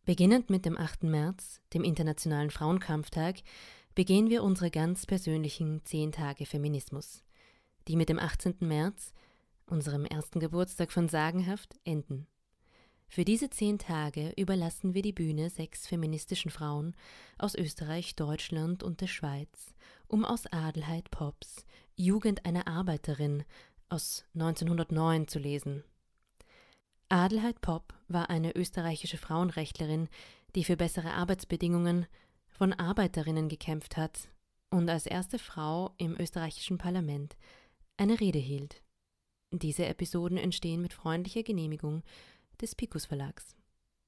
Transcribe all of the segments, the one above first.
Beginnend mit dem 8. März, dem Internationalen Frauenkampftag, begehen wir unsere ganz persönlichen 10 Tage Feminismus, die mit dem 18. März, unserem ersten Geburtstag von Sagenhaft, enden. Für diese 10 Tage überlassen wir die Bühne 6 feministischen Frauen aus Österreich, Deutschland und der Schweiz, um aus Adelheid Popps Jugend einer Arbeiterin aus 1909 zu lesen. Adelheid Popp war eine österreichische Frauenrechtlerin, die für bessere Arbeitsbedingungen von Arbeiterinnen gekämpft hat und als erste Frau im österreichischen Parlament eine Rede hielt. Diese Episoden entstehen mit freundlicher Genehmigung des Picus Verlags.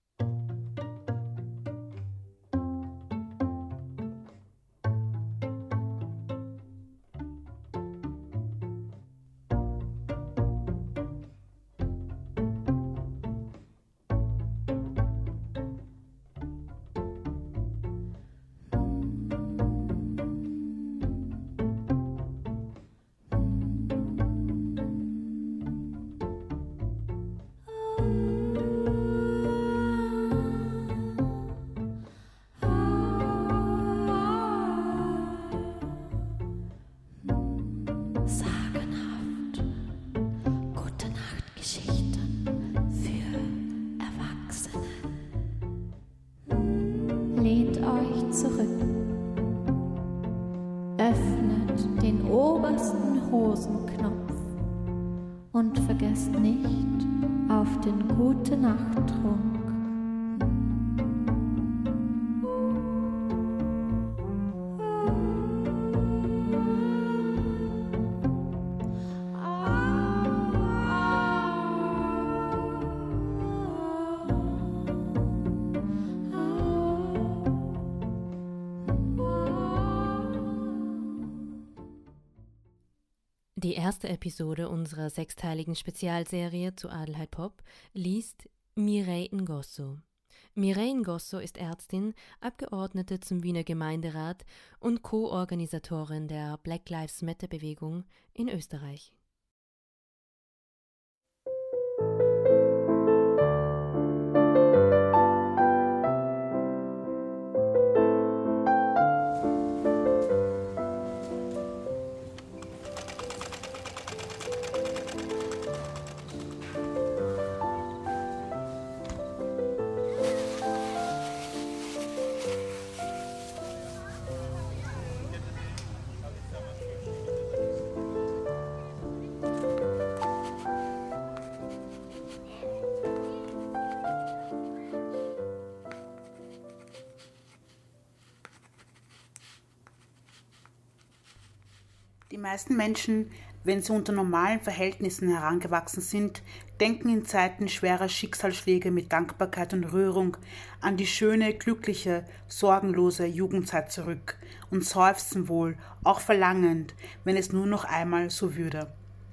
Lehnt euch zurück, öffnet den obersten Hosenknopf und vergesst nicht auf den Gute-Nacht-Trunk. Die erste Episode unserer 6-teiligen Spezialserie zu Adelheid Popp liest Mireille Ngosso. Mireille Ngosso ist Ärztin, Abgeordnete zum Wiener Gemeinderat und Co-Organisatorin der Black Lives Matter-Bewegung in Österreich. Die meisten Menschen, wenn sie unter normalen Verhältnissen herangewachsen sind, denken in Zeiten schwerer Schicksalsschläge mit Dankbarkeit und Rührung an die schöne, glückliche, sorgenlose Jugendzeit zurück und seufzen wohl, auch verlangend, wenn es nur noch einmal so würde.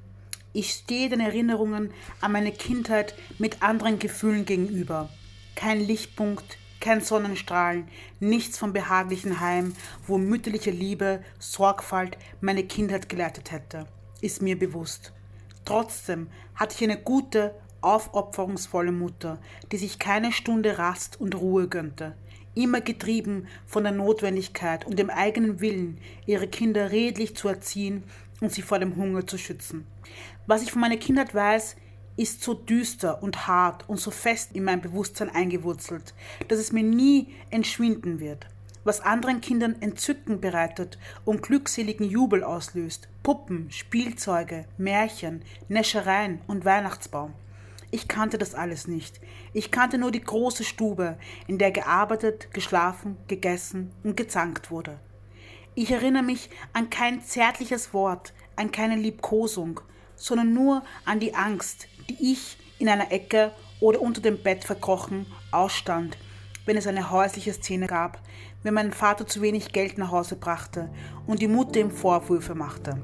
Ich stehe den Erinnerungen an meine Kindheit mit anderen Gefühlen gegenüber. Kein Lichtpunkt, kein Sonnenstrahlen, nichts vom behaglichen Heim, wo mütterliche Liebe, Sorgfalt meine Kindheit geleitet hätte, ist mir bewusst. Trotzdem hatte ich eine gute, aufopferungsvolle Mutter, die sich keine Stunde Rast und Ruhe gönnte, immer getrieben von der Notwendigkeit und dem eigenen Willen, ihre Kinder redlich zu erziehen und sie vor dem Hunger zu schützen. Was ich von meiner Kindheit weiß, ist so düster und hart und so fest in mein Bewusstsein eingewurzelt, dass es mir nie entschwinden wird. Was anderen Kindern Entzücken bereitet und glückseligen Jubel auslöst, Puppen, Spielzeuge, Märchen, Näschereien und Weihnachtsbaum. Ich kannte das alles nicht. Ich kannte nur die große Stube, in der gearbeitet, geschlafen, gegessen und gezankt wurde. Ich erinnere mich an kein zärtliches Wort, an keine Liebkosung, sondern nur an die Angst, die ich in einer Ecke oder unter dem Bett verkrochen ausstand, wenn es eine häusliche Szene gab, wenn mein Vater zu wenig Geld nach Hause brachte und die Mutter ihm Vorwürfe machte.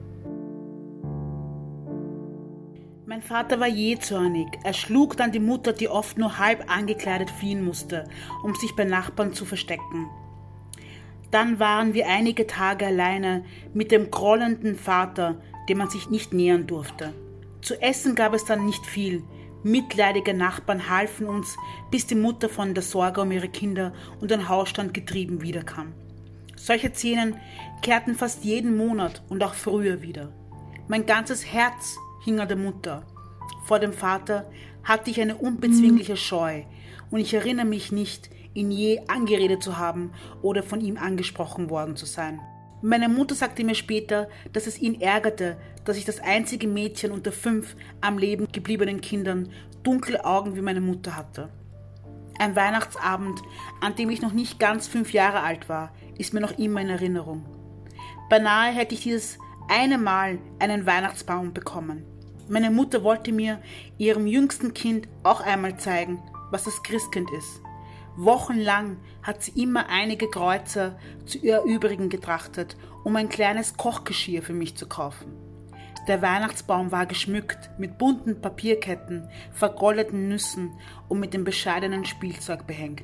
Mein Vater war jähzornig. Er schlug dann die Mutter, die oft nur halb angekleidet fliehen musste, um sich bei Nachbarn zu verstecken. Dann waren wir einige Tage alleine mit dem grollenden Vater, dem man sich nicht nähern durfte. Zu essen gab es dann nicht viel, Mitleidige Nachbarn halfen uns, bis die Mutter von der Sorge um ihre Kinder und den Hausstand getrieben wiederkam. Solche Szenen kehrten fast jeden Monat und auch früher wieder. Mein ganzes Herz hing an der Mutter. Vor dem Vater hatte ich eine unbezwingliche Scheu und ich erinnere mich nicht, ihn je angeredet zu haben oder von ihm angesprochen worden zu sein. Meine Mutter sagte mir später, dass es ihn ärgerte, dass ich das einzige Mädchen unter 5 am Leben gebliebenen Kindern dunkle Augen wie meine Mutter hatte. Ein Weihnachtsabend, an dem ich noch nicht ganz 5 Jahre alt war, ist mir noch immer in Erinnerung. Beinahe hätte ich dieses eine Mal einen Weihnachtsbaum bekommen. Meine Mutter wollte mir, ihrem jüngsten Kind, auch einmal zeigen, was das Christkind ist. Wochenlang hat sie immer einige Kreuzer zu ihr übrigen getrachtet, um ein kleines Kochgeschirr für mich zu kaufen. Der Weihnachtsbaum war geschmückt mit bunten Papierketten, vergoldeten Nüssen und mit dem bescheidenen Spielzeug behängt.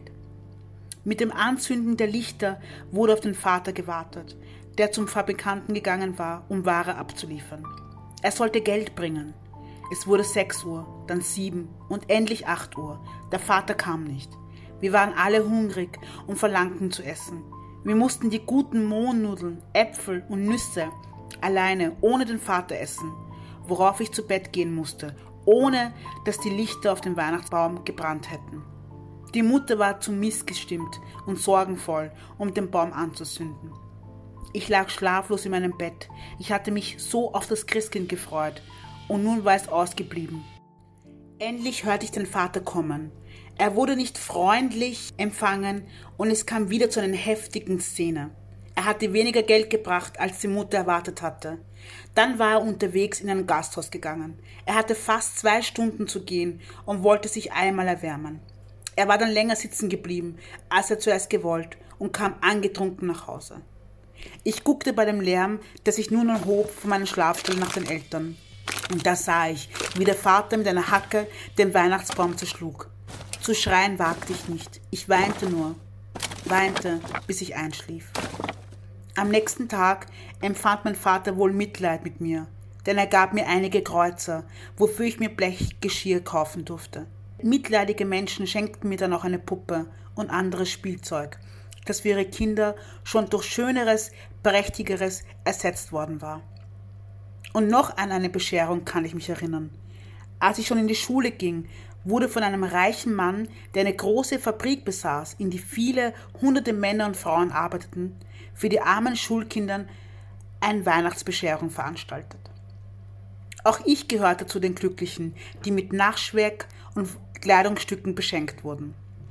Mit dem Anzünden der Lichter wurde auf den Vater gewartet, der zum Fabrikanten gegangen war, um Ware abzuliefern. Er sollte Geld bringen. Es wurde 6 Uhr, dann 7 und endlich 8 Uhr. Der Vater kam nicht. Wir waren alle hungrig und verlangten zu essen. Wir mussten die guten Mohnnudeln, Äpfel und Nüsse alleine, ohne den Vater essen, worauf ich zu Bett gehen musste, ohne dass die Lichter auf dem Weihnachtsbaum gebrannt hätten. Die Mutter war zu missgestimmt und sorgenvoll, um den Baum anzuzünden. Ich lag schlaflos in meinem Bett. Ich hatte mich so auf das Christkind gefreut und nun war es ausgeblieben. Endlich hörte ich den Vater kommen. Er wurde nicht freundlich empfangen und es kam wieder zu einer heftigen Szene. Er hatte weniger Geld gebracht, als die Mutter erwartet hatte. Dann war er unterwegs in ein Gasthaus gegangen. Er hatte fast 2 Stunden zu gehen und wollte sich einmal erwärmen. Er war dann länger sitzen geblieben, als er zuerst gewollt, und kam angetrunken nach Hause. Ich guckte bei dem Lärm, der sich nun erhob, von meinem Schlafstuhl nach den Eltern. Und da sah ich, wie der Vater mit einer Hacke den Weihnachtsbaum zerschlug. Zu schreien wagte ich nicht. Ich weinte nur. Weinte, bis ich einschlief. Am nächsten Tag empfand mein Vater wohl Mitleid mit mir, denn er gab mir einige Kreuzer, wofür ich mir Blechgeschirr kaufen durfte. Mitleidige Menschen schenkten mir dann auch eine Puppe und anderes Spielzeug, das für ihre Kinder schon durch Schöneres, Prächtigeres ersetzt worden war. Und noch an eine Bescherung kann ich mich erinnern. Als ich schon in die Schule ging, wurde von einem reichen Mann, der eine große Fabrik besaß, in die viele hunderte Männer und Frauen arbeiteten, für die armen Schulkindern eine Weihnachtsbescherung veranstaltet. Auch ich gehörte zu den Glücklichen, die mit Naschwerk und Kleidungsstücken beschenkt wurden.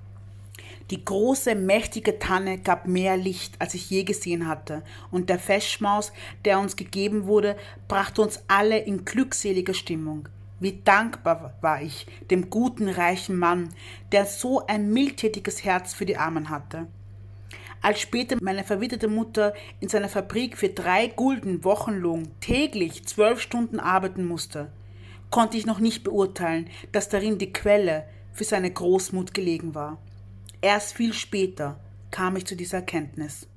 Die große, mächtige Tanne gab mehr Licht, als ich je gesehen hatte, und der Festschmaus, der uns gegeben wurde, brachte uns alle in glückselige Stimmung. Wie dankbar war ich dem guten, reichen Mann, der so ein mildtätiges Herz für die Armen hatte. Als später meine verwitwete Mutter in seiner Fabrik für 3 Gulden Wochenlohn täglich 12 Stunden arbeiten musste, konnte ich noch nicht beurteilen, dass darin die Quelle für seine Großmut gelegen war. Erst viel später kam ich zu dieser Erkenntnis.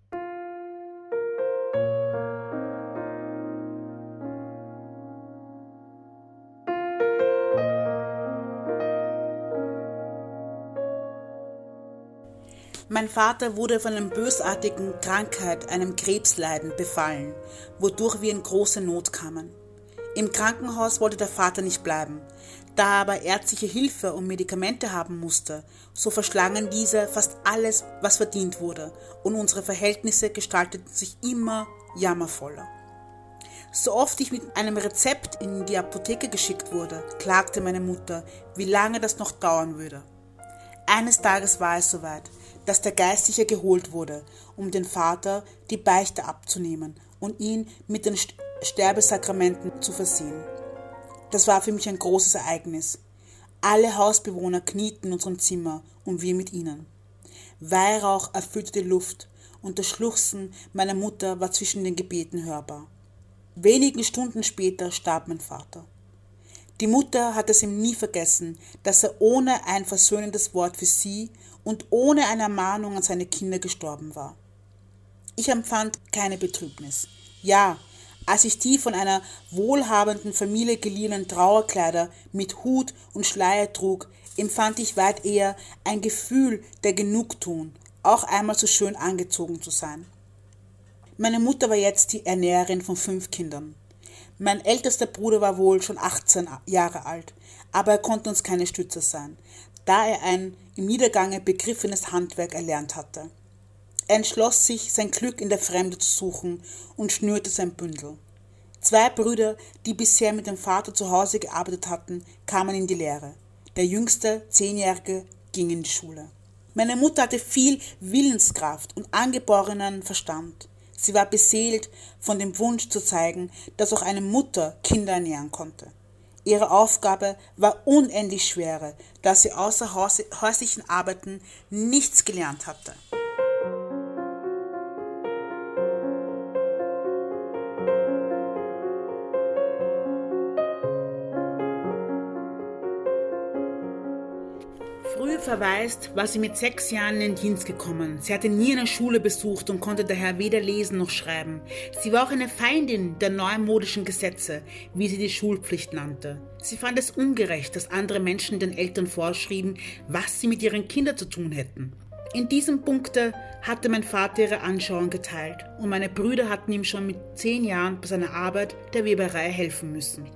Mein Vater wurde von einer bösartigen Krankheit, einem Krebsleiden, befallen, wodurch wir in große Not kamen. Im Krankenhaus wollte der Vater nicht bleiben. Da er aber ärztliche Hilfe und Medikamente haben musste, so verschlangen diese fast alles, was verdient wurde, und unsere Verhältnisse gestalteten sich immer jammervoller. So oft ich mit einem Rezept in die Apotheke geschickt wurde, klagte meine Mutter, wie lange das noch dauern würde. Eines Tages war es soweit, dass der Geistliche geholt wurde, um den Vater die Beichte abzunehmen und ihn mit den Sterbesakramenten zu versehen. Das war für mich ein großes Ereignis. Alle Hausbewohner knieten in unserem Zimmer und wir mit ihnen. Weihrauch erfüllte die Luft und das Schluchzen meiner Mutter war zwischen den Gebeten hörbar. Wenige Stunden später starb mein Vater. Die Mutter hat es ihm nie vergessen, dass er ohne ein versöhnendes Wort für sie und ohne eine Ermahnung an seine Kinder gestorben war. Ich empfand keine Betrübnis. Ja, Als ich die von einer wohlhabenden Familie geliehenen Trauerkleider mit Hut und Schleier trug, empfand ich weit eher ein Gefühl der Genugtuung, auch einmal so schön angezogen zu sein. Meine Mutter war jetzt die Ernährerin von 5 Kindern. Mein ältester Bruder war wohl schon 18 Jahre alt, aber er konnte uns keine Stütze sein, da er ein im Niedergange begriffenes Handwerk erlernt hatte. Er entschloss sich, sein Glück in der Fremde zu suchen und schnürte sein Bündel. 2 Brüder, die bisher mit dem Vater zu Hause gearbeitet hatten, kamen in die Lehre. Der jüngste, 10-Jährige, ging in die Schule. Meine Mutter hatte viel Willenskraft und angeborenen Verstand. Sie war beseelt von dem Wunsch zu zeigen, dass auch eine Mutter Kinder ernähren konnte. Ihre Aufgabe war unendlich schwere, da sie außer häuslichen Arbeiten nichts gelernt hatte. Früh verwaist war sie mit 6 Jahren in den Dienst gekommen. Sie hatte nie eine Schule besucht und konnte daher weder lesen noch schreiben. Sie war auch eine Feindin der neumodischen Gesetze, wie sie die Schulpflicht nannte. Sie fand es ungerecht, dass andere Menschen den Eltern vorschrieben, was sie mit ihren Kindern zu tun hätten. In diesem Punkte hatte mein Vater ihre Anschauung geteilt und meine Brüder hatten ihm schon mit 10 Jahren bei seiner Arbeit der Weberei helfen müssen.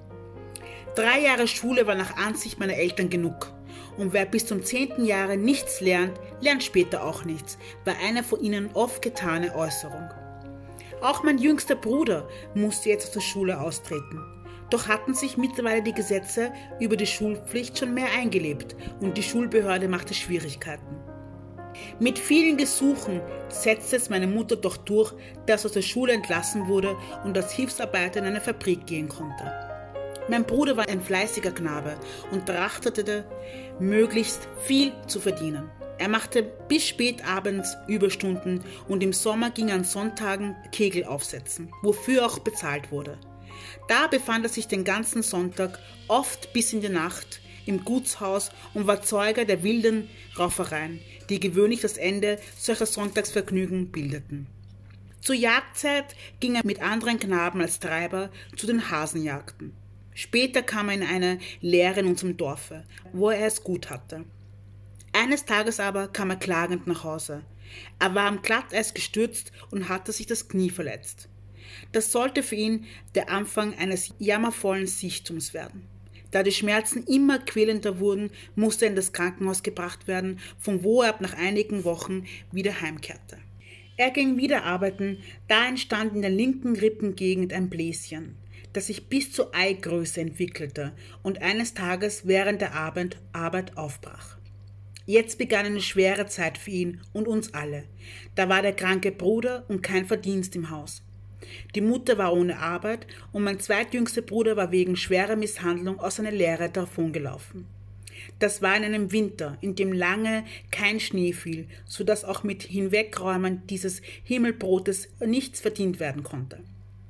3 Jahre Schule war nach Ansicht meiner Eltern genug. Und wer bis zum 10. Jahre nichts lernt, lernt später auch nichts, war eine von ihnen oft getane Äußerung. Auch mein jüngster Bruder musste jetzt aus der Schule austreten. Doch hatten sich mittlerweile die Gesetze über die Schulpflicht schon mehr eingelebt und die Schulbehörde machte Schwierigkeiten. Mit vielen Gesuchen setzte es meine Mutter doch durch, dass er aus der Schule entlassen wurde und als Hilfsarbeiter in eine Fabrik gehen konnte. Mein Bruder war ein fleißiger Knabe und trachtete, möglichst viel zu verdienen. Er machte bis spät abends Überstunden und im Sommer ging er an Sonntagen Kegel aufsetzen, wofür auch bezahlt wurde. Da befand er sich den ganzen Sonntag, oft bis in die Nacht, im Gutshaus und war Zeuge der wilden Raufereien, die gewöhnlich das Ende solcher Sonntagsvergnügen bildeten. Zur Jagdzeit ging er mit anderen Knaben als Treiber zu den Hasenjagden. Später kam er in eine Lehre in unserem Dorfe, wo er es gut hatte. Eines Tages aber kam er klagend nach Hause. Er war am Glatteis gestürzt und hatte sich das Knie verletzt. Das sollte für ihn der Anfang eines jammervollen Sichtums werden. Da die Schmerzen immer quälender wurden, musste er in das Krankenhaus gebracht werden, von wo er ab nach einigen Wochen wieder heimkehrte. Er ging wieder arbeiten, da entstand in der linken Rippengegend ein Bläschen, das sich bis zur Eigröße entwickelte und eines Tages während der Arbeit aufbrach. Jetzt begann eine schwere Zeit für ihn und uns alle. Da war der kranke Bruder und kein Verdienst im Haus. Die Mutter war ohne Arbeit und mein zweitjüngster Bruder war wegen schwerer Misshandlung aus seiner Lehre davongelaufen. Das war in einem Winter, in dem lange kein Schnee fiel, sodass auch mit Hinwegräumen dieses Himmelbrotes nichts verdient werden konnte.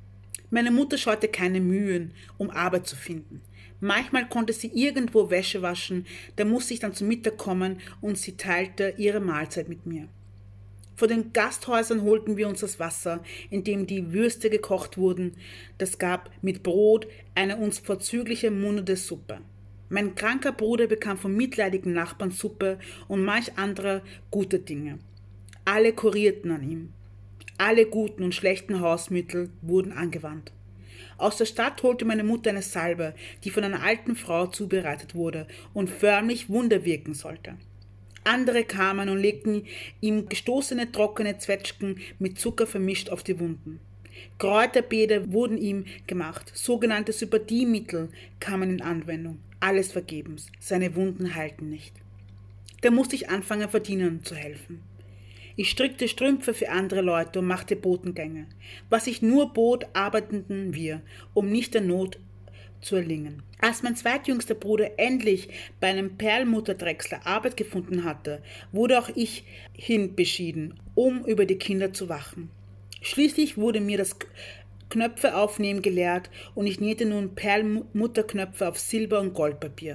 Meine Mutter scheute keine Mühen, um Arbeit zu finden. Manchmal konnte sie irgendwo Wäsche waschen, da musste ich dann zum Mittag kommen und sie teilte ihre Mahlzeit mit mir. Vor den Gasthäusern holten wir uns das Wasser, in dem die Würste gekocht wurden. Das gab mit Brot eine uns vorzügliche munnende Suppe. Mein kranker Bruder bekam von mitleidigen Nachbarn Suppe und manch andere gute Dinge. Alle kurierten an ihm. Alle guten und schlechten Hausmittel wurden angewandt. Aus der Stadt holte meine Mutter eine Salbe, die von einer alten Frau zubereitet wurde und förmlich Wunder wirken sollte. Andere kamen und legten ihm gestoßene, trockene Zwetschgen mit Zucker vermischt auf die Wunden. Kräuterbäder wurden ihm gemacht, sogenannte Sympathiemittel kamen in Anwendung. Alles vergebens, seine Wunden heilten nicht. Da musste ich anfangen, Verdienern zu helfen. Ich strickte Strümpfe für andere Leute und machte Botengänge. Was ich nur bot, arbeiteten wir, um nicht der Not zu erlingen. Als mein zweitjüngster Bruder endlich bei einem Perlmutterdrechsler Arbeit gefunden hatte, wurde auch ich hinbeschieden, um über die Kinder zu wachen. Schließlich wurde mir das Knöpfe aufnehmen gelehrt und ich nähte nun Perlmutterknöpfe auf Silber- und Goldpapier.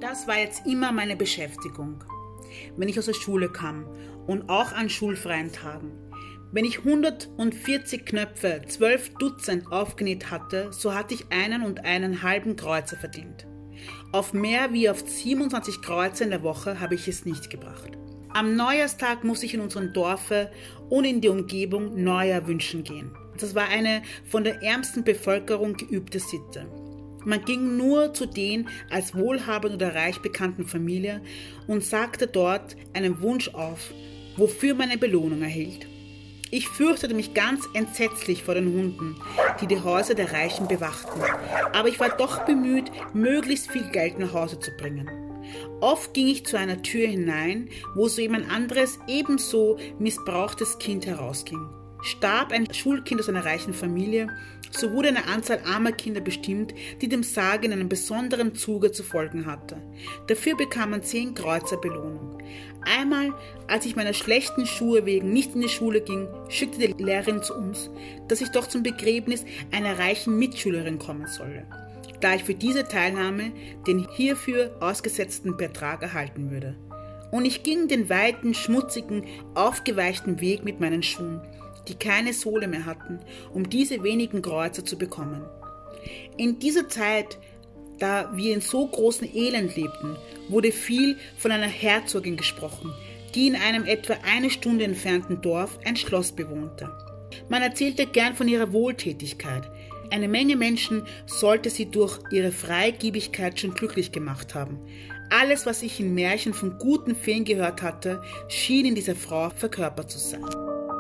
Das war jetzt immer meine Beschäftigung, wenn ich aus der Schule kam und auch an schulfreien Tagen. Wenn ich 140 Knöpfe, 12 Dutzend aufgenäht hatte, so hatte ich 1,5 Kreuzer verdient. Auf mehr wie auf 27 Kreuzer in der Woche habe ich es nicht gebracht. Am Neujahrstag musste ich in unserem Dorfe und in die Umgebung Neujahr wünschen gehen. Das war eine von der ärmsten Bevölkerung geübte Sitte. Man ging nur zu den als wohlhabend oder reich bekannten Familie und sagte dort einen Wunsch auf, wofür man eine Belohnung erhielt. Ich fürchtete mich ganz entsetzlich vor den Hunden, die die Häuser der Reichen bewachten, aber ich war doch bemüht, möglichst viel Geld nach Hause zu bringen. Oft ging ich zu einer Tür hinein, wo so jemand anderes ebenso missbrauchtes Kind herausging. Starb ein Schulkind aus einer reichen Familie, so wurde eine Anzahl armer Kinder bestimmt, die dem Sarg in einem besonderen Zuge zu folgen hatte. Dafür bekam man 10 Kreuzer Belohnung. Einmal, als ich meiner schlechten Schuhe wegen nicht in die Schule ging, schickte die Lehrerin zu uns, dass ich doch zum Begräbnis einer reichen Mitschülerin kommen solle, da ich für diese Teilnahme den hierfür ausgesetzten Betrag erhalten würde. Und ich ging den weiten, schmutzigen, aufgeweichten Weg mit meinen Schuhen, die keine Sohle mehr hatten, um diese wenigen Kreuzer zu bekommen. In dieser Zeit, da wir in so großem Elend lebten, wurde viel von einer Herzogin gesprochen, die in einem etwa 1 Stunde entfernten Dorf ein Schloss bewohnte. Man erzählte gern von ihrer Wohltätigkeit. Eine Menge Menschen sollte sie durch ihre Freigebigkeit schon glücklich gemacht haben. Alles, was ich in Märchen von guten Feen gehört hatte, schien in dieser Frau verkörpert zu sein.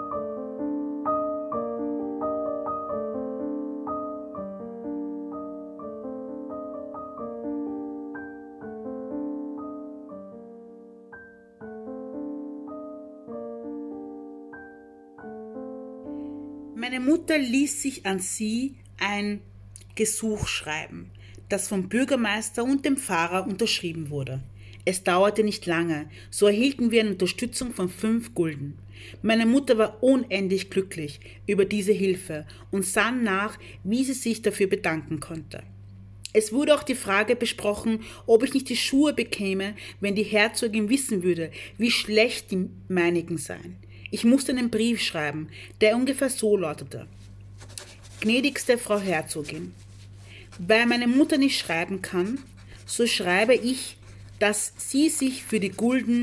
Meine Mutter ließ sich an sie ein Gesuch schreiben, das vom Bürgermeister und dem Pfarrer unterschrieben wurde. Es dauerte nicht lange, so erhielten wir eine Unterstützung von 5 Gulden. Meine Mutter war unendlich glücklich über diese Hilfe und sann nach, wie sie sich dafür bedanken konnte. Es wurde auch die Frage besprochen, ob ich nicht die Schuhe bekäme, wenn die Herzogin wissen würde, wie schlecht die meinigen seien. Ich musste einen Brief schreiben, der ungefähr so lautete: Gnädigste Frau Herzogin, weil meine Mutter nicht schreiben kann, so schreibe ich, dass sie sich für die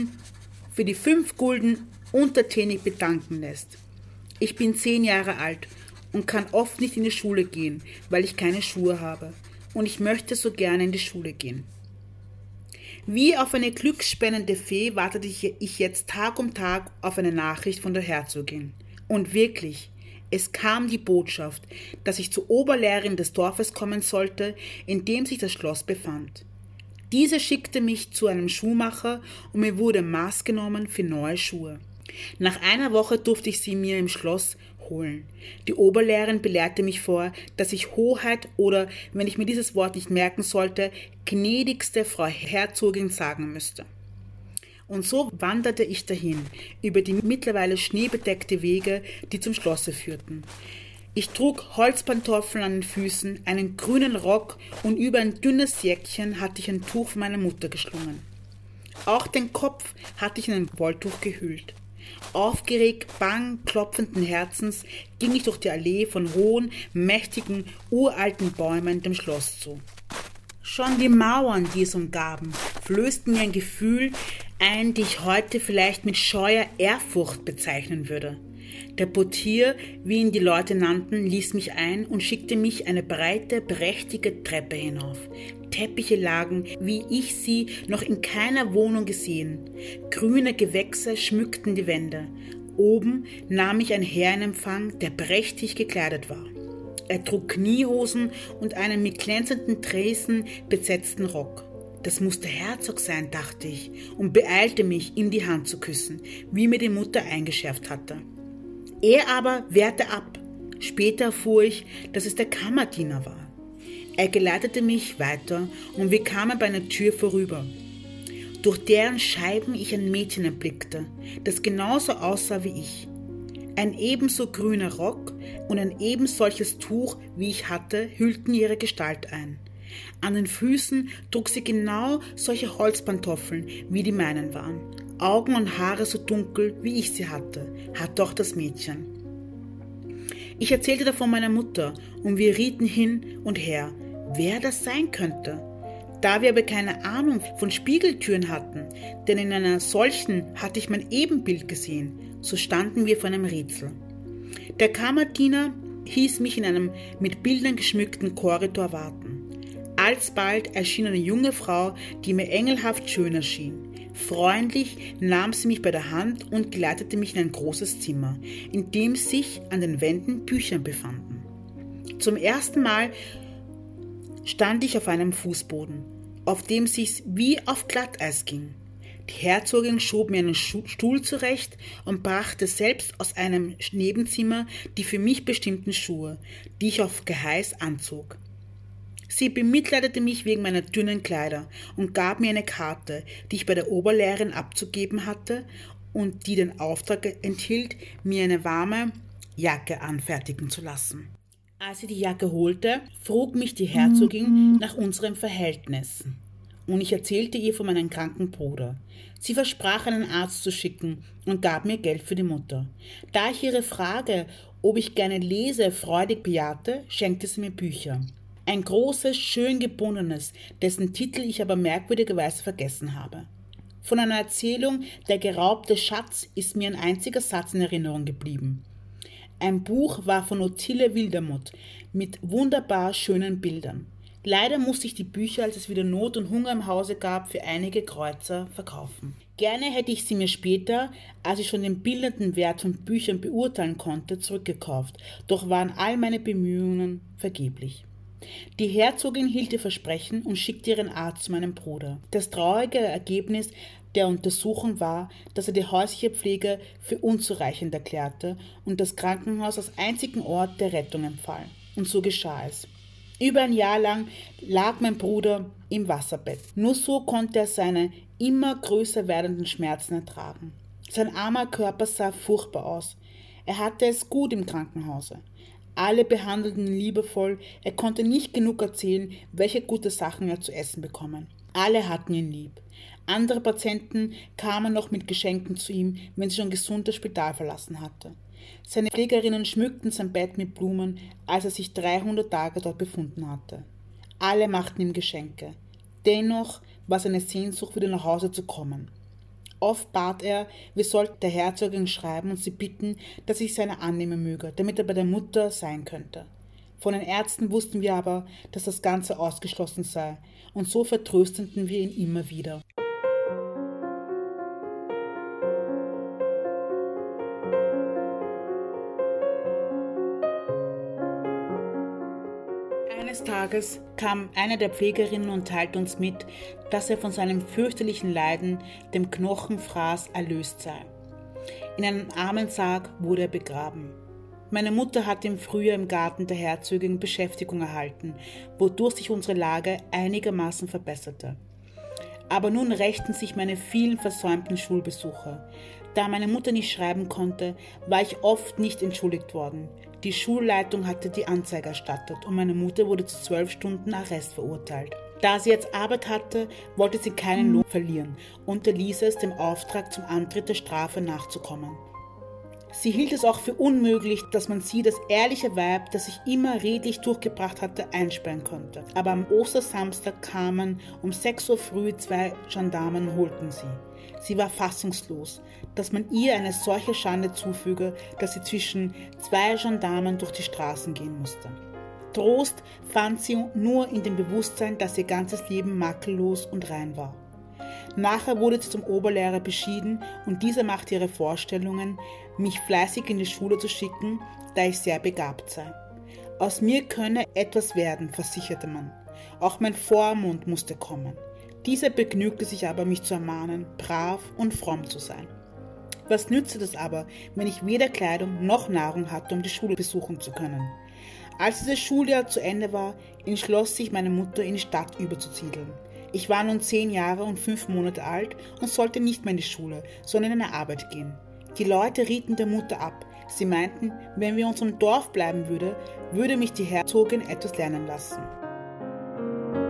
5 Gulden untertänig bedanken lässt. Ich bin 10 Jahre alt und kann oft nicht in die Schule gehen, weil ich keine Schuhe habe, und ich möchte so gerne in die Schule gehen. Wie auf eine glücksspendende Fee wartete ich jetzt Tag um Tag auf eine Nachricht von der Herzogin. Und wirklich, es kam die Botschaft, dass ich zur Oberlehrerin des Dorfes kommen sollte, in dem sich das Schloss befand. Diese schickte mich zu einem Schuhmacher und mir wurde Maß genommen für neue Schuhe. Nach einer Woche durfte ich sie mir im Schloss holen. Die Oberlehrerin belehrte mich vor, dass ich Hoheit oder, wenn ich mir dieses Wort nicht merken sollte, gnädigste Frau Herzogin sagen müsste. Und so wanderte ich dahin, über die mittlerweile schneebedeckte Wege, die zum Schlosse führten. Ich trug Holzpantoffeln an den Füßen, einen grünen Rock und über ein dünnes Jäckchen hatte ich ein Tuch von meiner Mutter geschlungen. Auch den Kopf hatte ich in ein Wolltuch gehüllt. Aufgeregt, bang, klopfenden Herzens ging ich durch die Allee von hohen, mächtigen, uralten Bäumen dem Schloss zu. Schon die Mauern, die es umgaben, flößten mir ein Gefühl ein, die ich heute vielleicht mit scheuer Ehrfurcht bezeichnen würde. Der Portier, wie ihn die Leute nannten, ließ mich ein und schickte mich eine breite, prächtige Treppe hinauf. Teppiche lagen, wie ich sie noch in keiner Wohnung gesehen. Grüne Gewächse schmückten die Wände. Oben nahm ich ein Herr in Empfang, der prächtig gekleidet war. Er trug Kniehosen und einen mit glänzenden Träsen besetzten Rock. Das muss der Herzog sein, dachte ich, und beeilte mich, ihm die Hand zu küssen, wie mir die Mutter eingeschärft hatte. Er aber wehrte ab. Später erfuhr ich, dass es der Kammerdiener war. Er geleitete mich weiter und wir kamen bei einer Tür vorüber, durch deren Scheiben ich ein Mädchen erblickte, das genauso aussah wie ich. Ein ebenso grüner Rock und ein ebensolches Tuch, wie ich hatte, hüllten ihre Gestalt ein. An den Füßen trug sie genau solche Holzpantoffeln, wie die meinen waren. Augen und Haare so dunkel, wie ich sie hatte, hat doch das Mädchen. Ich erzählte davon meiner Mutter und wir rieten hin und her, wer das sein könnte. Da wir aber keine Ahnung von Spiegeltüren hatten, denn in einer solchen hatte ich mein Ebenbild gesehen, so standen wir vor einem Rätsel. Der Kammerdiener hieß mich in einem mit Bildern geschmückten Korridor warten. Alsbald erschien eine junge Frau, die mir engelhaft schön erschien. Freundlich nahm sie mich bei der Hand und geleitete mich in ein großes Zimmer, in dem sich an den Wänden Bücher befanden. Zum ersten Mal stand ich auf einem Fußboden, auf dem sich's wie auf Glatteis ging. Die Herzogin schob mir einen Stuhl zurecht und brachte selbst aus einem Nebenzimmer die für mich bestimmten Schuhe, die ich auf Geheiß anzog. Sie bemitleidete mich wegen meiner dünnen Kleider und gab mir eine Karte, die ich bei der Oberlehrerin abzugeben hatte und die den Auftrag enthielt, mir eine warme Jacke anfertigen zu lassen. Als sie die Jacke holte, frug mich die Herzogin nach unserem Verhältnis und ich erzählte ihr von meinem kranken Bruder. Sie versprach, einen Arzt zu schicken und gab mir Geld für die Mutter. Da ich ihre Frage, ob ich gerne lese, freudig bejahte, schenkte sie mir Bücher. Ein großes, schön gebundenes, dessen Titel ich aber merkwürdigerweise vergessen habe. Von einer Erzählung Der geraubte Schatz ist mir ein einziger Satz in Erinnerung geblieben. Ein Buch war von Ottilie Wildermuth mit wunderbar schönen Bildern. Leider musste ich die Bücher, als es wieder Not und Hunger im Hause gab, für einige Kreuzer verkaufen. Gerne hätte ich sie mir später, als ich schon den bildenden Wert von Büchern beurteilen konnte, zurückgekauft, doch waren all meine Bemühungen vergeblich. Die Herzogin hielt ihr Versprechen und schickte ihren Arzt zu meinem Bruder. Das traurige Ergebnis der Untersuchung war, dass er die häusliche Pflege für unzureichend erklärte und das Krankenhaus als einzigen Ort der Rettung empfahl. Und so geschah es. Über ein Jahr lang lag mein Bruder im Wasserbett. Nur so konnte er seine immer größer werdenden Schmerzen ertragen. Sein armer Körper sah furchtbar aus. Er hatte es gut im Krankenhause. Alle behandelten ihn liebevoll. Er konnte nicht genug erzählen, welche gute Sachen er zu essen bekommen. Alle hatten ihn lieb. Andere Patienten kamen noch mit Geschenken zu ihm, wenn sie schon gesund das Spital verlassen hatte. Seine Pflegerinnen schmückten sein Bett mit Blumen, als er sich 300 Tage dort befunden hatte. Alle machten ihm Geschenke. Dennoch war seine Sehnsucht, wieder nach Hause zu kommen. Oft bat er, wir sollten der Herzogin schreiben und sie bitten, dass ich seine annehmen möge, damit er bei der Mutter sein könnte. Von den Ärzten wussten wir aber, dass das Ganze ausgeschlossen sei, und so vertrösteten wir ihn immer wieder. Eines Tages kam eine der Pflegerinnen und teilte uns mit, dass er von seinem fürchterlichen Leiden, dem Knochenfraß, erlöst sei. In einem Armensarg wurde er begraben. Meine Mutter hatte im Frühjahr im Garten der Herzogin Beschäftigung erhalten, wodurch sich unsere Lage einigermaßen verbesserte. Aber nun rächten sich meine vielen versäumten Schulbesuche. Da meine Mutter nicht schreiben konnte, war ich oft nicht entschuldigt worden. Die Schulleitung hatte die Anzeige erstattet und meine Mutter wurde zu 12 Stunden Arrest verurteilt. Da sie jetzt Arbeit hatte, wollte sie keinen Lohn verlieren und unterließ es, dem Auftrag zum Antritt der Strafe nachzukommen. Sie hielt es auch für unmöglich, dass man sie, das ehrliche Weib, das sich immer redlich durchgebracht hatte, einsperren konnte. Aber am Ostersamstag kamen um 6 Uhr früh 2 Gendarmen und holten sie. Sie war fassungslos, dass man ihr eine solche Schande zufüge, dass sie zwischen 2 Gendarmen durch die Straßen gehen musste. Trost fand sie nur in dem Bewusstsein, dass ihr ganzes Leben makellos und rein war. Nachher wurde sie zum Oberlehrer beschieden und dieser machte ihre Vorstellungen, mich fleißig in die Schule zu schicken, da ich sehr begabt sei. Aus mir könne etwas werden, versicherte man. Auch mein Vormund musste kommen. Dieser begnügte sich aber, mich zu ermahnen, brav und fromm zu sein. Was nützte das aber, wenn ich weder Kleidung noch Nahrung hatte, um die Schule besuchen zu können? Als dieses Schuljahr zu Ende war, entschloss sich meine Mutter, in die Stadt überzusiedeln. Ich war nun 10 Jahre und 5 Monate alt und sollte nicht mehr in die Schule, sondern in eine Arbeit gehen. Die Leute rieten der Mutter ab. Sie meinten, wenn wir in unserem Dorf bleiben würde mich die Herzogin etwas lernen lassen.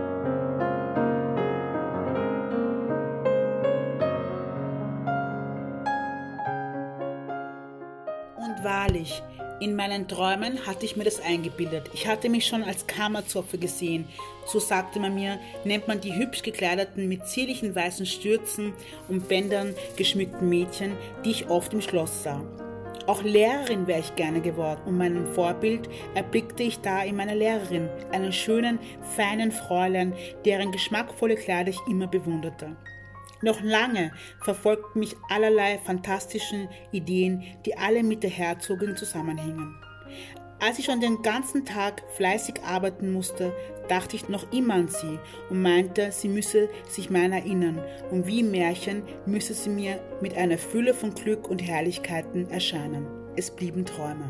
Wahrlich, in meinen Träumen hatte ich mir das eingebildet. Ich hatte mich schon als Kammerzopfe gesehen. So sagte man mir, nennt man die hübsch gekleideten, mit zierlichen weißen Stürzen und Bändern geschmückten Mädchen, die ich oft im Schloss sah. Auch Lehrerin wäre ich gerne geworden und mein Vorbild erblickte ich da in meiner Lehrerin, einem schönen, feinen Fräulein, deren geschmackvolle Kleider ich immer bewunderte. Noch lange verfolgten mich allerlei fantastische Ideen, die alle mit der Herzogin zusammenhingen. Als ich schon den ganzen Tag fleißig arbeiten musste, dachte ich noch immer an sie und meinte, sie müsse sich meiner erinnern und wie im Märchen müsse sie mir mit einer Fülle von Glück und Herrlichkeiten erscheinen. Es blieben Träume.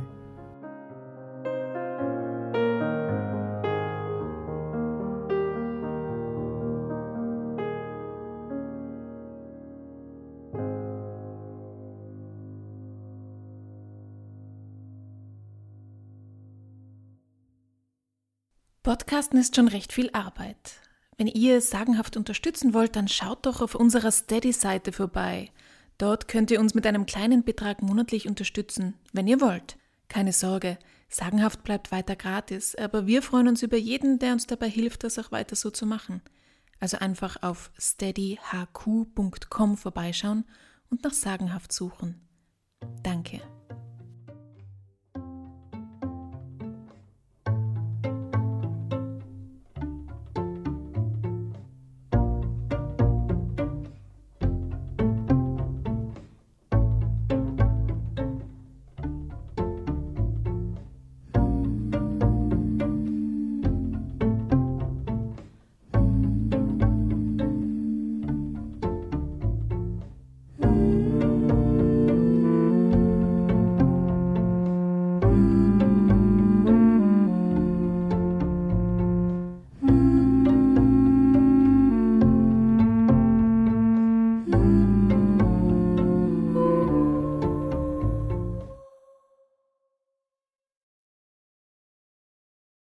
Podcasten ist schon recht viel Arbeit. Wenn ihr sagenhaft unterstützen wollt, dann schaut doch auf unserer Steady-Seite vorbei. Dort könnt ihr uns mit einem kleinen Betrag monatlich unterstützen, wenn ihr wollt. Keine Sorge, sagenhaft bleibt weiter gratis, aber wir freuen uns über jeden, der uns dabei hilft, das auch weiter so zu machen. Also einfach auf steadyhq.com vorbeischauen und nach sagenhaft suchen. Danke.